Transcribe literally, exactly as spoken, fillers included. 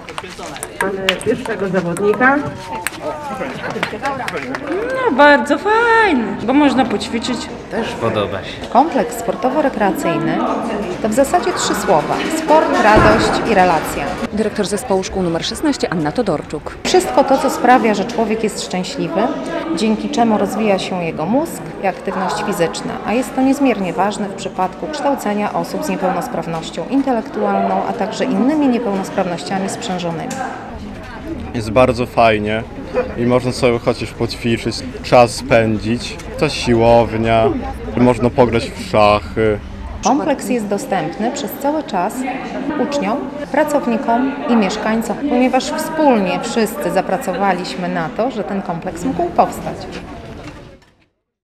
Mamy pierwszego zawodnika. No bardzo fajny, bo można poćwiczyć. Też podoba się. Kompleks sportowo-rekreacyjny to w zasadzie trzy słowa: sport, radość i relacja. Dyrektor zespołu szkół numer szesnaście Anna Todorczuk. Wszystko to, co sprawia, że człowiek jest szczęśliwy, dzięki czemu rozwija się jego mózg i aktywność fizyczna, a jest to niezmiernie ważne w przypadku kształcenia osób z niepełnosprawnością intelektualną, a także innymi niepełnosprawnościami sprzężonymi. Jest bardzo fajnie i można sobie chociaż poćwiczyć, czas spędzić. To siłownia, można pograć w szachy. Kompleks jest dostępny przez cały czas uczniom, pracownikom i mieszkańcom, ponieważ wspólnie wszyscy zapracowaliśmy na to, że ten kompleks mógł powstać.